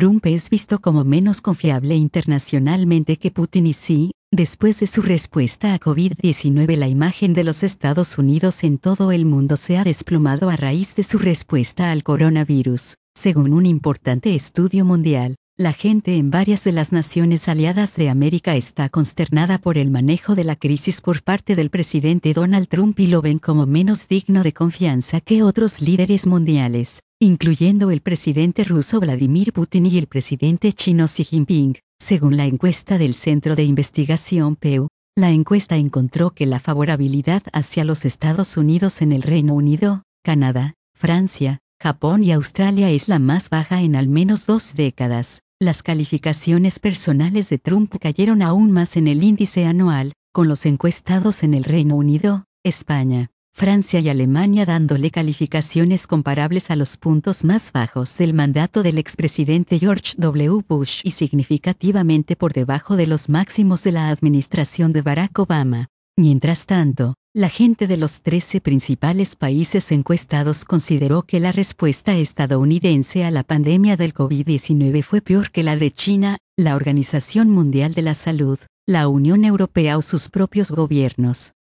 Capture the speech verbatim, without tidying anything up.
Trump es visto como menos confiable internacionalmente que Putin y Xi. Después de su respuesta a COVID diecinueve, la imagen de los Estados Unidos en todo el mundo se ha desplomado a raíz de su respuesta al coronavirus. Según un importante estudio mundial, la gente en varias de las naciones aliadas de América está consternada por el manejo de la crisis por parte del presidente Donald Trump y lo ven como menos digno de confianza que otros líderes mundiales, incluyendo el presidente ruso Vladimir Putin y el presidente chino Xi Jinping. Según la encuesta del Centro de Investigación Pew, la encuesta encontró que la favorabilidad hacia los Estados Unidos en el Reino Unido, Canadá, Francia, Japón y Australia es la más baja en al menos dos décadas. Las calificaciones personales de Trump cayeron aún más en el índice anual, con los encuestados en el Reino Unido, España, Francia y Alemania dándole calificaciones comparables a los puntos más bajos del mandato del expresidente George W. Bush y significativamente por debajo de los máximos de la administración de Barack Obama. Mientras tanto, la gente de los trece principales países encuestados consideró que la respuesta estadounidense a la pandemia del COVID diecinueve fue peor que la de China, la Organización Mundial de la Salud, la Unión Europea o sus propios gobiernos.